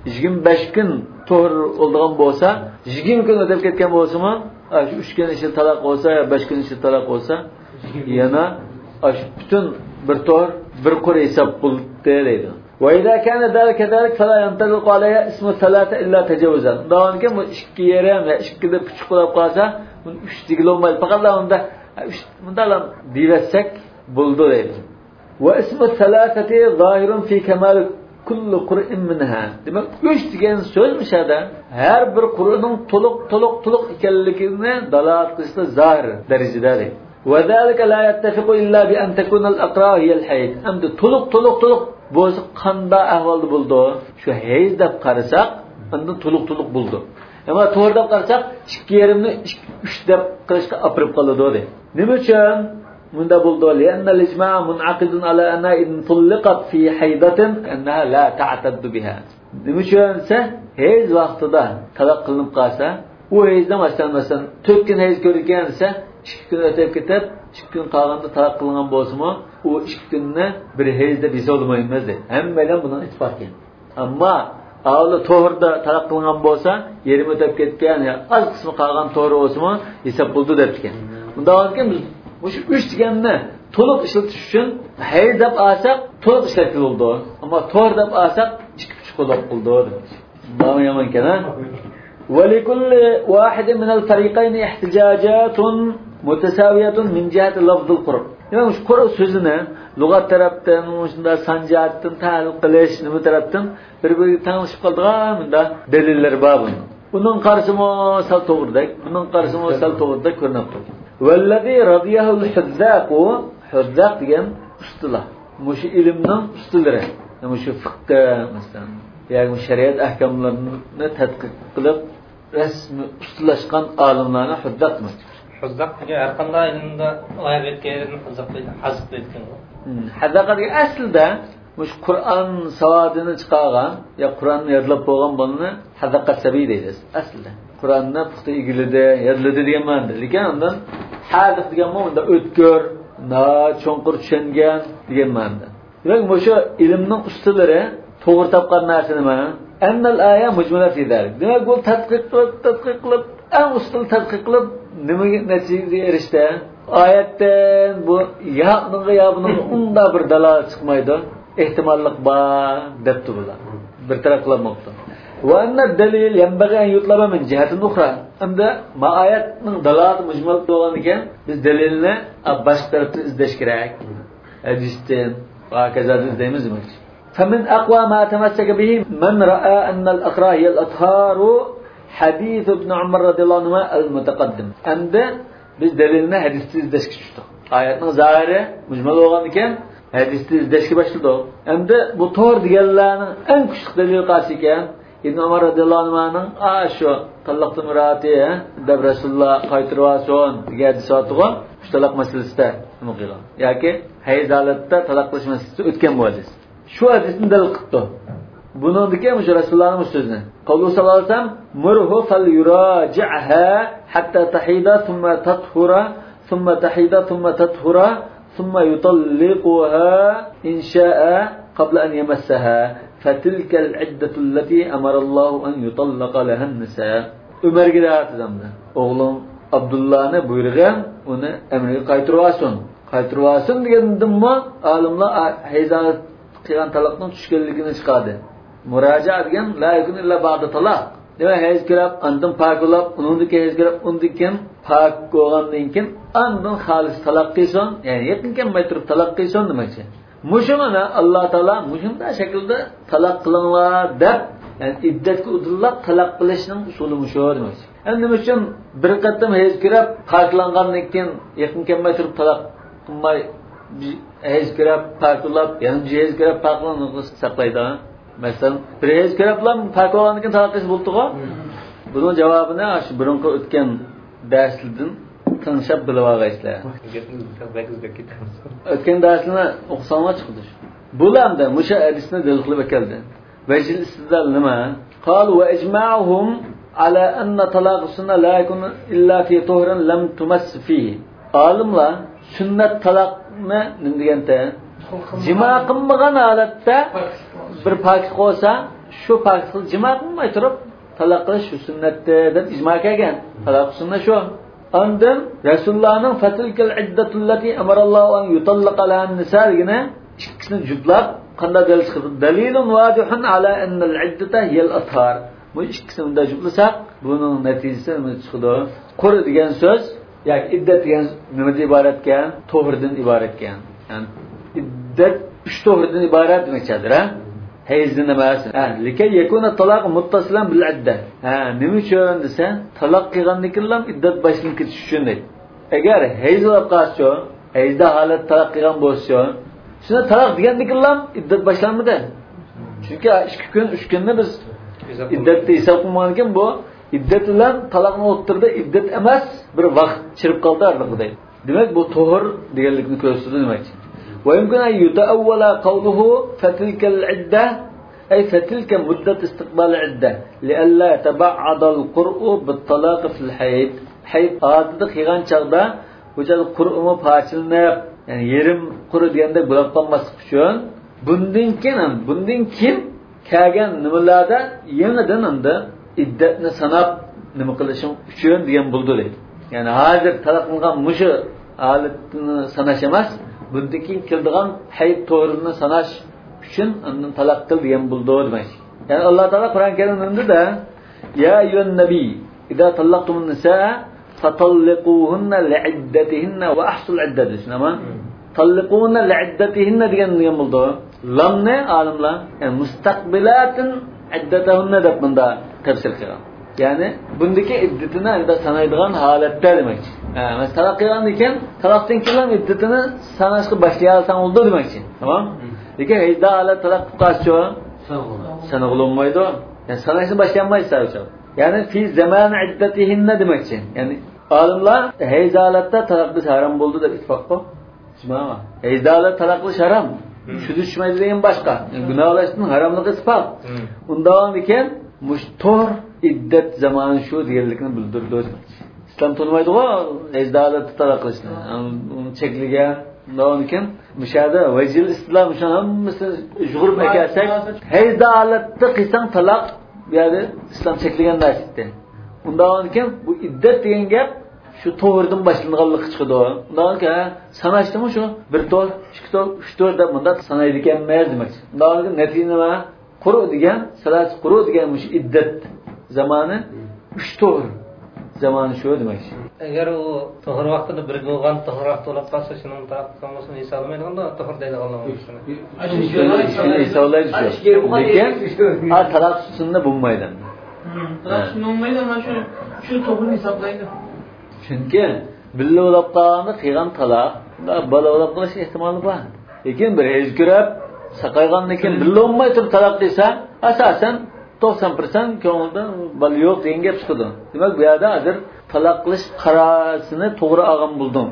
25 kun to'g'ri bo'lgan bo'lsa, 20 kun o'tib ketgan bo'lsa-mu, shu 3 kun ichi talaq bo'lsa, 5 kun ichi talaq bo'lsa, yana shu butun bir to'g'ri bir Qur'a hisob bo'ldi deydi. Va idza kana dalika fala yantaliqu alayha ismu salata illa tajawuzan. Davomga bu 2 yerim va 2 da puchuq bo'lib qolsa, buni 3 digil olmaydi. Faqat unda bundalar divasak bo'ldi deydi. Ve ismi salasati zahirun fi kemal kulli qur'in minha. Demek 3 degan so'zmiş ada. Her bir Qur'onning to'liq ekanligini dalolat qilishda zahir darajada. Ve zalika la yattafiqu illa bi an takuna al-aqra hiya al-hayd. Endi to'liq bo'lsa qanda ahvolda bo'ldi. Shu hayz deb qarasak, endi to'liq bo'ldi. Ama to'g'ri deb qarasak, 2,5 ni 3 deb qilishga opirib qoladi dedi. Nima uchun bunda bo'ldi? Lianna al-ijma' mun'aqidun ala anna in tulliqat fi haydatin annaha la ta'taddu biha. Nima uchunsa, hayz vaqtida talaq qilinib qolsa, u hayzda masalan 4 kun hayz ko'rgan desa, 2 kun o'tib ketib, 2 kun qolganda talaq qilingan bo'lsa-mu, u 2 kunni bir hayzda bisa olmaymiz dedi. Hammalar bundan ittifoq ekan. Ammo avli to'g'rida talaq qilingan bo'lsa, yerim o'tib ketgan, az qismi qolgan to'g'ri bo'lsa-mu, hisob bo'ldi debdikan. Bunda hozirki biz shu 3 deganni to'liq ishlatish uchun hayz deb olsak, to'liq ishlatildi. Ammo to'g'ri deb olsak, 2,5 qo'lab qildi. Bu yomon ekan. ولكل واحد من الفريقين احتجاجات متساوية من جهة لفظ القرء. Yani şu Kur'an sözüne lügat taraftan, şunda sancaattan, tahlil qilish nima taraftan bir-biriga tanışıp qoldigan bunda deliller var bunun. Bunun qarşımı sal to'g'ridak, bunun qarşımı sal to'g'ridak ko'rinib turadi. Vallazi radiyahu al-huzzaq degan ustilah. Mush ilmning ustilari. Yani şu fiqh masalan, yani shariat ahkomlarini tadqiq qilib rasmi ustilashgan olimlarni huzzaq deymiz. Huzzaq degan har qanday ilmda oyoq etganlarni huzzaq deydi, hazq deydigan. Haqiqatda aslida mush Qur'on savodini chiqargan, ya Qur'onni yodlab qo'ygan bo'lni haqiqat sabiy deymiz. Aslida Qur'onni puxta igilida, yodladi degan ma'noda. Lekin undan hadiq degan ma'noda o'tkir, cho'nqur tushungan degan ma'noda. Demak, o'sha ilmning ustilari to'g'ri topgan narsa nima? Annal aya mujmala fi zalik. Demak, bu tadqiq qilib, eng ustul tadqiq qilib nimaga natijaga erishdi? Oyatdan bu ya bunun unda bir dalolat chiqmaydi. Ehtimollik bor debdi bular. Bir taraf qilmoqda. Va anna dalil yanbaghi an yutlaba min jihatin ukhra. Endi ma oyatning dalolati mujmal bo'lgan ekan, biz dalilni boshqa tarafdan izlash kerak. Hadisdan va kazadan izlaymiz demakchi. فمن أقوى ما تمسك به من رأى أن الأقراء هي الأطهار حديث ابن عمر رضي الله عنه المتقدم. عند biz delilini hadisde izleşki çıktık. Ayetinin zahiri mücmel olan iken hadisde izleşki başladı. Hem de bu tor diğerlerinin en küçük delil karşı iken İbn Ömer radıyallahu anh'ın şu tallaqtı müratiye de Resulullah kaytırvasyon diye hadisi attığı şu talaq meselesi de muqila. Yani hayız halette talaqlaş meselesi ötken bu hadis. Şu hadisin delil kıttı. Bunun dikeymiş Resulullah'ın sözüne. Kavlu sallallahu aleyhi ve sellem murhu fel yuraci'ha hatta tahida thumma tathura thumma tahida thumma tathura thumma yutalliquha in sha'a qabla an yamassaha fatilka al-iddatu allati amara Allahu an yutallaqa laha an-nisa. Ömer'e aytdimda. Oğlum Abdullah'ni buyurgan, uni emriga qaytirvasin degandimmi? Olimlar hayzat qilgan talaqning tushganligini chiqadi. Muraja degan la yakun illa ba'da talaq. Demak, hayz kirib, andan pak bo'lib, uningdagi hayz kirib, undikin pak bo'lgandan keyin andan xolis talaq qilsin, ya'ni yaqin kelmay turib talaq qilsin demakchi. Mushumana Alloh taolo mushunda shaklda talaq qilinglar deb, ya'ni iddatga udillab talaq qilishning usuli mushu demakchi. Endi nima uchun bir qatam hayz kirib, paklangandan keyin yaqin kelmay turib talaq qilmay hayz kirib, pak bo'lib, yana hayz kirib, paklanib saqlaydi. Mesela bir hayz kirib bilan pak bo'lgandan keyin talaq qilish bo'ldi-ku. Buning javobini shu burunqi o'tgan darslardan tinglab bilib olgaysizlar. O'tgan darslarni o'qisanglar chiqdi. Bularda musha hadisni dalil qilib keldi. Vajil istidlal nima? Qal wa ijma'uhum ala anna talaq sunna la yakun illa fi tuhrin lam tumass fihi. Olimlar sunnat talaqni nima deganda jima qilmagan holatda bir poklik bo'lsa, shu poklik jima qilmay turib talaq qilish shu sunnatda deb ijmo qilgan. Talaq sunnat shu. Ondan Rasulullohning fatilkal iddatullati amarallohu an yutallaqa lahan nisaligini ikkisini juplab qanday dalil chiqdi? Dalilun wadihun ala anna al-iddata hiya al-athhar. Bu ikkisini unda juplasak, buning natijasi nima chiqdi? Qur degan so'z, yoki iddat degan nimadan iborat ekan? To'g'ridan iborat ekan. Yani iddat 3 to'g'ridan iborat demekdir, ha? Hayzdan emas. Likay yakuna talaq muttasilan bil idda. Nima uchun desa, taloq qilgandan keyin iddat boshlanib ketish uchun deydi. Agar hayz bo'lib qolsa, hayzda holat taloq qilgan bo'lsa, shuni taloq degandan keyin iddat boshlanmadi. Chunki 2 kun, 3 kunni biz iddatni hisob qilmagan bu iddat bilan taloqni o'ttirdi, iddat emas, bir vaqt chirib qoldi arliqda deydi. Demak bu to'g'ri deganlikni ko'rsatadi demakchi. Wa yumkin an yuta'awwala qawluhu fatilka al-idda ay fatilka muddat istiqbal al-idda li'alla tab'ada al-qur'u bit-talaq fi al-hayd. Hayd adida qilgan chaqda o'chal qur'umi parchalanib, ya'ni yerim quri deganda bo'lib qolmaslik uchun bundan keyin kelgan nimalarda yangidan unda iddatni sanab nima qilishim uchun degan bo'ldi deydi. Ya'ni hozir talaq qilgan mushu holatni sanash emas, bundan keyin keladigan hayd to'g'rini sanash uchun undan talaq qil degan bo'ldi demak. Ya'ni Alloh taolo Qur'on Karimda ya ayyuhan nabiy idza talaqtumun nisaa fatalliquhunna li'iddatihinna wa ahsul iddati. Shunami? Talliquhunna li'iddatihinna degan bo'ldi. Lamni olimlar yani mustaqbilatin iddatahunna deb bunda tafsir qilgan. Ya'ni bundagi iddatini anda sanaydigan holatda demakchi. Mas taloq qilgan ekan, taloqdan keyin iddatini sanashga boshlayalsan bo'ldi demakchi. Tamam? Lekin hayda holat taloq qilsa sanag'ilmaydi. Yani sanashni boshlayolmaysa uchun. Ya'ni fi zaman iddatihinna demakchi. Ya'ni olimlar hayda holatda taloq harom bo'ldi deb ittifoq qildi. Tushunami? Hayda holat taloq qilish harom. Shu tushmaydi degan boshqa. Gunohlashning haromligi isbot. Undan ekan mushtor iddat zamoni shu deganlikni bildirdi. Islom to'lmaydi-ku, ezdalatni talab qilishni. Uni cheklagan. Undan ekan mushada vajil islom shuni hammasi jug'urib ekansak, ezdalatni qilsang taloq, bu yerda islom cheklagan narsa. Undan ekan bu iddat degan gap shu to'g'ridan boshlanganligi chiqadi. Undan keyin sanashdimi shu 1 to'r, 2 to'r, 3 to'r deb bunda sanaydi ekanmiz demak. Undan keyin natija nima? Quru degan, salat quru degan mush iddat zamoni 3 to'r zamoni shu demak. Agar u to'g'ri vaqtida birga bo'lgan to'g'ri vaqt bo'lib qolsa, shuni mutlaq qilmasini hisoblamaydi-da, to'g'ri deydiganlar bo'lsa. Shuni hisoblaydi shu. Lekin taraf sunna bo'lmaydi. Taraf sunna bo'lmaydi, mana shu to'g'rini hisoblaydi. Chunki billa bo'lib qolganda qilgan taloq, bola bo'lib qolish ehtimoli bor. Lekin bir hezkirab saqaygandan keyin billa bo'lmay turib taloq desa, asosan 90% ko'ngilda bola yo'q degan gap chiqadi. Demak, bu yerda hozir taloq qilish qarorasini to'g'ri olgan bo'ldim.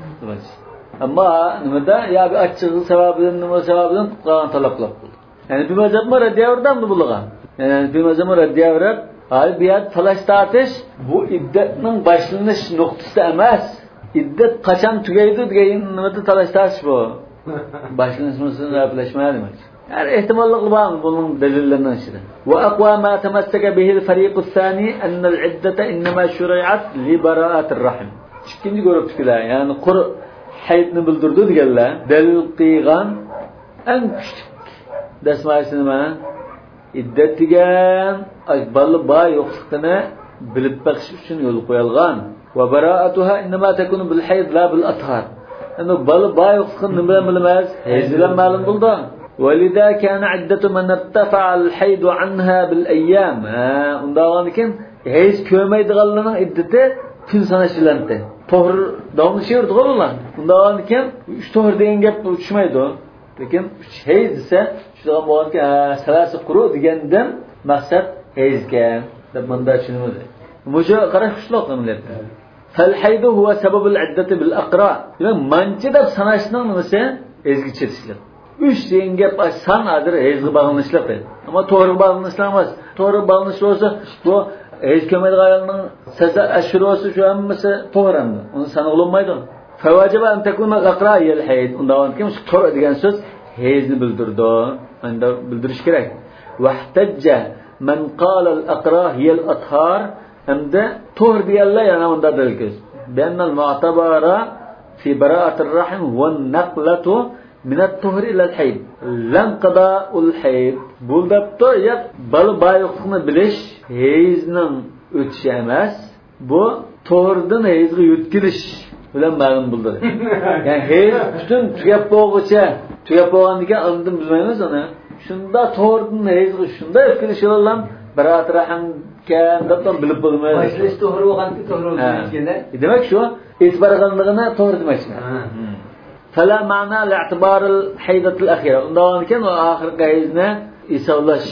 Ammo nimada ya bir achchig'i sababidan nima sababidan qilgan taloq qilib bo'ldi. Ya'ni bu mazhabni raddiyavrdan bo'lgan. Ya'ni bu mazhabni raddiyavrab hali bu yer talash tortish bu iddatning boshlanish nuqtasi emas. Iddat qachon tugaydi degan nimada talash tortish bu. Boshlanishidan gaplashmaydi demak. Yani ehtimollik var bunun delillerinden işte. Ve aqwa ma tamassaka bihi al-fariq ath-thani anna al-iddata inma shuri'at li bara'at ar-rahim. İkinci görüntüler yani qur haydni bildirdi deganlar dalil qilgan en küçük dasmaysi nima? Iddat degan balla boy yo'qligini bilib baqish uchun yo'l qo'yilgan. Va bara'atuha inma takunu bil hayd la bil athar. Endi balla boy yo'qligini nima bilan bilmas? Hayd bilan ma'lum bo'ldi. ولذا كان عدة من ارتفع الحيض عنها بالأيام. Ondan keyin hayz ko'maydiganlarning iddati kun sanashilandi. To'g'ri davomlashirdi ular. Undan keyin 3 to'g'ri degan gap tushmaydi. Lekin hayz desa, shunaqa bo'lganki, salasi quru degandan maqsad hayzga deb bunda tushuniladi. Mushu qarash xushloq qilinadi. Fal haydu huwa sababul iddati bil aqra. Demak, manchi deb sanashning nimasi? Ezgi chetishlik. 3 degan gap san hozir hezga bağlanışlıq deydi. Ama to'g'ri bağlanışlıq emas. To'g'ri bağlanış olsa bu hez kömeydiganning saza ashrosi shu hammasi to'g'ri endi. Uni sanag'ilmaydi. Favajaba an takuna aqra'il hayd. Undan keyin shu to'g'ri degan so'z hezni bildirdi. Unda bildirish kerak. Wahtajja man qala al-aqra hiya al-athar. Hamda to'g'ri deganlar yana unda dalil ko'z. Bi'anna al-mu'tabara fi bara'at ar-rahim wa an-naqlatu min at-tuhur ila al-hayd. Lam qada'ul hayd. Bu dapto ya bal bayıqni bilish hezning o'tishi emas, bu to'g'ridan hezga yo'tkilish bilan ma'lum bo'ldi. Ya'ni hez butun tugab bo'lguncha tugab bo'lgan ekan, undan bilmaymiz uni. Shunda to'g'ridan hezg'i shunda fikirlashalam, birotar hamkan deb bilib bo'lmaydi. Başlash to'g'ri bo'lganki to'g'ri bo'lgan. Demak shu e'tibor qilganligini to'g'ri demoqchiman. Fala ma'na li'tibar al-haydat al-akhira. Undan keyin o oxirgi hayzni hisoblash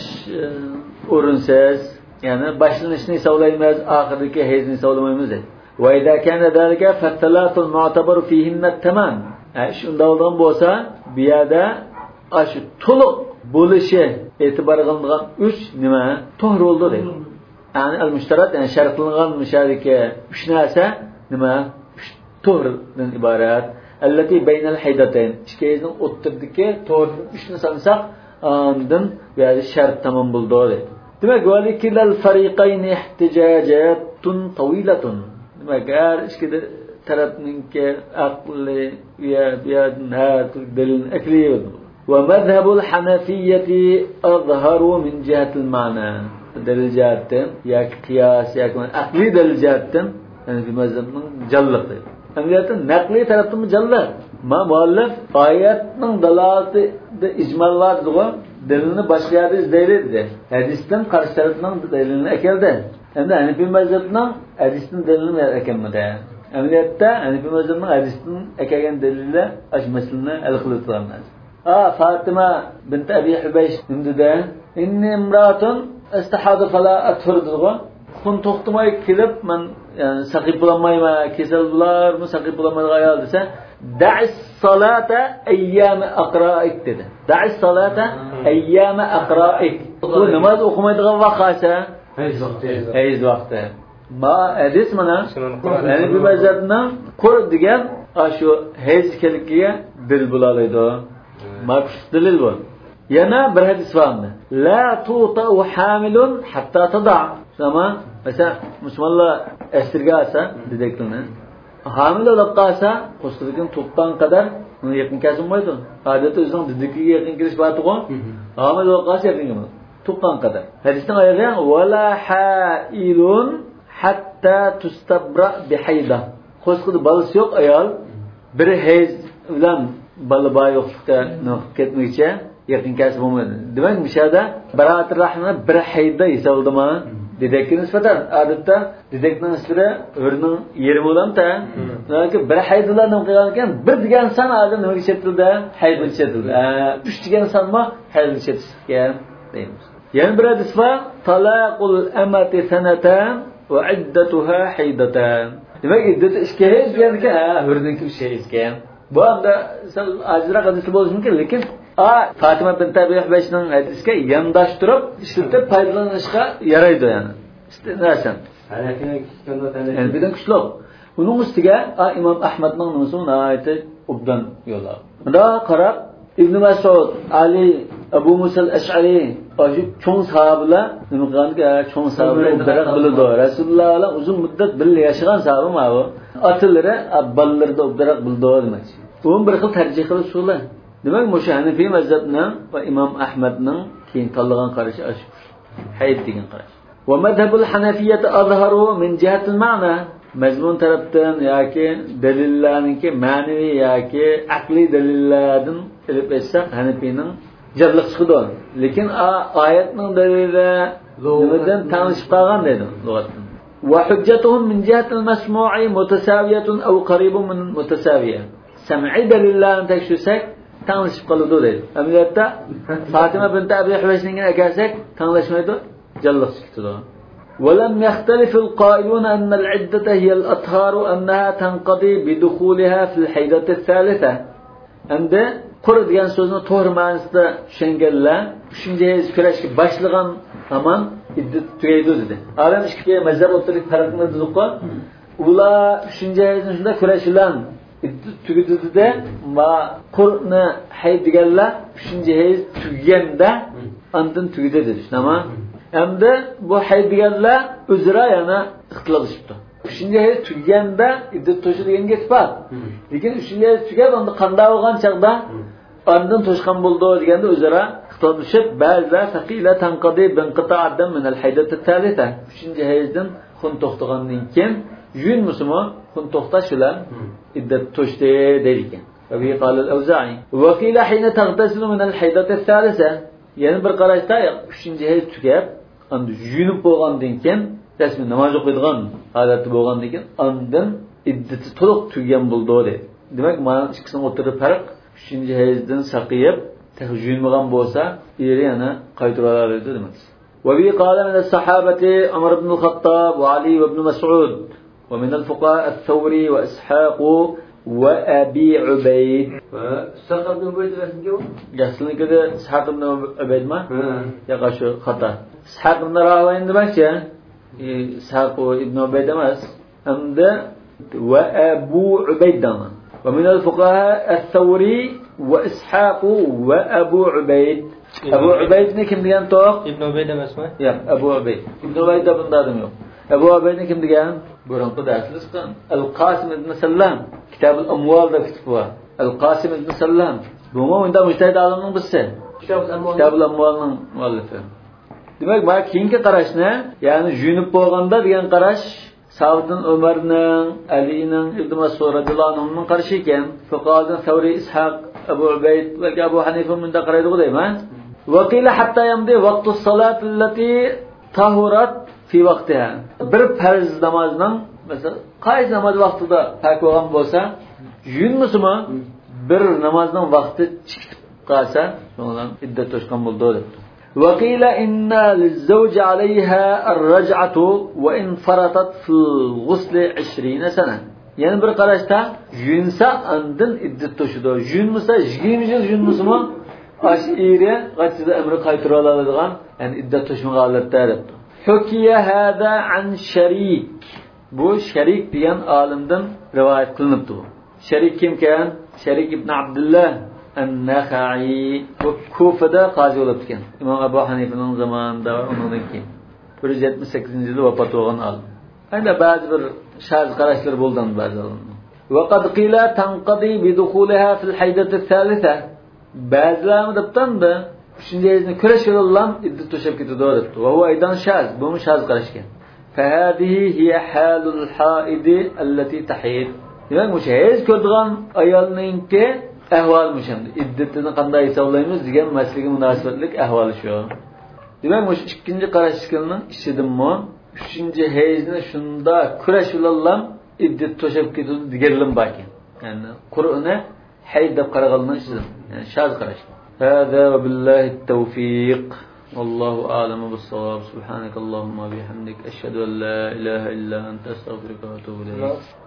o'rinsiz, ya'ni boshlanishni hisoblaymiz, oxirgi hayzni hisoblamaymiz. Va idza kana zalika fatalatul mu'tabar fihinna tamam. Shunda bo'lgan bo'lsa, bu yerda shu to'liq bo'lishi e'tibor qilingan 3 nima to'g'ri bo'ldi deydi. Ya'ni al-mushtarat, ya'ni shartlangan musharika 3 narsa nima to'g'ridan iborat. Allati baynal haydatayn. Ikkining o'rtadagi to'g'ri 3 ni sansak, ondan yani shart tamom bo'ldi deydi. Demak, valikil fariqayn ihtijajatun tawilatun. Demak, har ikki tarafninki aqli va biyadnat dalil akli. Wa madhhabul hanafiyyati azharu min jihatil ma'na. Dalil jihatdan yoki qiyos yoki aqli dalil jihatdan yani bu mazhabning jalliqi. Amriyatın naqli tarafdan jalliq. Ma muallif oyatning dalolatida ijmallar degan dalilni boshqa yerda izlaydi. Hadisdan qarshi tarafning dalilini akeldi. Endi Hanifi mazhabning hadisdan dalilini akelmadi. Amriyatda Hanifi mazhabning hadisdan akelgan dalillar ash masalani hal qilib turamiz. Fatima bint Abi Hubaysh indida inni imratun istihada fala athur degan kun to'xtamay kelib men yani saqib bo'lmayman, kesal bo'larmi, saqib bo'lmaydi ayol desa, da'is salata ayyam aqra'ik dedi. Da'is salata ayyam aqra'ik. Bu namoz o'qimaydigan vaqtsa, hayz vaqti. Ma hadis mana, ya'ni bu mazhabning qur degan shu hayz kelkiga dil bo'laydi. Maqsad dalil bu. Yana bir hadis vardı. La tuta'u hamilun hatta tada'. Sama mesela Müslümanlar esirge alsa dedeklerini. Hamile olup kalsa koştururken tuttan kadar onu yakın kesilmeydi. Adeta özden dedekliğe yakın giriş batı koy. Hamile olup kalsa yakın gelmez. Tuttan kadar. Hadisten ayırlayan وَلَا حَائِلٌ حَتَّى تُسْتَبْرَ بِحَيْدَةٍ. Koşturdu balısı yok ayal. Bir heyz ulan balı bağı yoktukta ketmekçe yakın kesip olmadı. Demek mi şeyde Berat-ı Rahman'a bir hayda hesabıldı mı? Dedekli nisbeten adeta dedekli nisbeti örünün yeri olan da bir haydalardan kıyarken bir digen san ağzı ne geçetildi? Hayda geçetildi. 3 digen san mı? Hayda geçetildi. Yani bir hadis var. Talaqul amati sanatan ve iddatuha haydatan. Demek iddeti işkeyiz yani ki örünün ki bir şey işkeyen. Bu anda acırak hadisi bozmuş mümkün. Lakin Fatima bint Abi Hubayshning hadisga yondashtirib ishlatib foydalanishga yaraydi yani. İşte narsan. Yani birden kuchli. Uning ustiga Imom Ahmadning nimasi aytib obdan yo'llab. Bunda qarab Ibn Mas'ud, Ali, Abu Musa al-Ash'ari, shu cho'ng sahobalar nima qilganki, cho'ng sahobalar obdaroq biladi. Rasululloh bilan uzun muddat birga yashagan sahoba ma bu. Otalari ballarida obdaroq bildi demoqchi. Bu bir xil tarjih qilish usullar. Demek Moşe Hanefi mezhebinin ve İmam Ahmed'nin keyin tanlagan qarashi shu. Hayt degan qarash. Ve mezhebul Hanefiyeti azharu min cihatil ma'na. Mazmun tarafdan yoki dalillarninki ma'naviy yoki aqli dalillardan ilib etsak Hanefining jalliq chiqdi. Lekin oyatning dalili nimadan tanishib qolgan dedi lug'atdan. Ve hujjatuhum min cihatil masmu'i mutasawiyatun aw qaribun min mutasawiya. Sam'i dalillarni tekshirsak tanışıp kalıyordu dedi. Ameliyatda Fatima bint Abi Hubaysh'nin ekersak tanışmaydı. Jallık çıktı. وَلَمْ يَخْتَلِفِ الْقَائِلُونَ أَنَّ الْعِدَّةَ هِيَ الْأَطْهَارُ أَنَّهَا تَنْقَضِي بِدُخُولِهَا فِي الْحَيْدَةِ الثَّالِثَةِ. Endi qur degan so'zni to'g'ri ma'nosida tushunganlar, 3-heyz kurashga boshlagan hamon iddat tugaydi dedi. Alam ikki mazhab o'rtasidagi farqni dediq-ku. Ular 3-heyzni shunda kurash bilan tugudida ma qur'ni haydiganlar 3-heyz tugaganda andan tugudi dedi. Tamam. Endi bu haydiganlar o'zra yana ixtiloflashibdi. 3-heyz tugaganda iddat to'shi degan gap bor. Lekin 3-heyz tugab unda qanday bo'lgan chaqda andan to'shgan bo'ldi deganda o'zra ixtiloflashib ba'zilar faqila tanqadi binqita'dan min al-haydat al-thalitha. 3-heyzdan xun to'xtagandan keyin yun musulmon xun to'xtash bilan iddat to'shdi deydigan. وبه قال الأوزاعي وقيل حين تغتسل من الحيضة الثالثة يعني bir qarashda 3-hayz tugab endi yuyinib bo'lgandan keyin rasmiy namoz o'qiydigan holati bo'lgandan keyin undan iddati to'liq tugagan bo'ldi dedi. Demak, mana ikkisining o'rtasida farq 3-hayzdan saqiyib yuyinmagan bo'lsa, eri yana qaytara oladi demak. وبه قال من الصحابة عمر بن الخطاب وعلي وابن مسعود ومن الفقهاء الثوري وإسحاق وأبي عبيد. إسحاق بن عبيد رسمه قصدنا كده إسحاق بن عبيد ما يقاشو خطأ. إسحاق بن راهوين دمشق إسحاق ابن عبيد ماس عند وأبو عبيد دما. ومن الفقهاء الثوري وإسحاق وأبو عبيد. أبو عبيد نكم ديان توق ابن عبيد ما اسمه؟ يا أبو عبيد. ابن عبيد ده بندادم يوم. أبو عبيد نكم ديان برهن قداس لسكان. القاسم بن سلام كتاب الأموال ده كتبوها. القاسم بن سلام. بوما عنده مجتهد عالمين بس. كتاب الأموال مؤلفه. Demek bana keyingi qarashni, ya'ni juyinib bo'lganda degan qarash Savdin Umarning, Alining, Ibn Mas'ud radhiyallohu anhuning qarashi ekan. Fuqahodan Savri, Ishaq, Abu Ubayd va Abu Hanifa bunda qaraydi deyman. Vaqila hatta yamdi vaqtus salat allati tahurat fi vaqtiha. Bir farz namozning, masalan, qaysi namoz vaqtida pok bo'lgan bo'lsa, juyinmisimi? Bir namozning vaqti chiqib qolsa, shundan iddat to'shgan bo'ldi debdi. وقيل إن للزوج عليها الرجعة وإن فرطت في الغسل 20 سنة. يعني bir qarashda yunsa andin iddat to'shidi. Yunmasa 20 yil yunmasimi? Ash eri qachida umri qaytara oladigan, ya'ni iddat to'shmagan holatda debdi. Hukiya hada an Sharik. Bu Sharik degan olimdan rivoyat qilinibdi. Sharik kimkan? Sharik ibn Abdullah An-Nakhai bu Kufada qozi bo'lib ketgan. Imom Abu Hanifaning zamonida va undan keyin 178-yilda vafot bo'lgan olim. Endi ba'zi bir shaz qarashlar bo'lgan ba'zi olimlar. Va qad qila tanqadi bi dukhulaha fil haydati thalitha. Ba'zilar debtanda shunday kurash yo'llam iddat to'shab ketadi debdi. Va huwa aydan shaz, bu shaz qarashgan. Fa hadihi hiya halul haidi allati tahid. Demak, mushahid ko'rdigan ayolningki ahvol mushanda iddatini qanday hisoblaymiz degan masalaga munosabatlik ahvoli shu. Demak, mush ikkinchi qarashning ishidimmi 3-hayzni shunda kurash bilan iddat to'shab ketadi deganlim bor ekan. Ya'ni Qur'onni hayd deb qaraganlar ishidim. Ya'ni shaz qarash. Hada va billahi at-tawfiq. Wallahu a'lamu bis-shawab. Subhanakallahumma bihamdik ashhadu an la ilaha illa anta astaghfiruka wa atubu ilayk.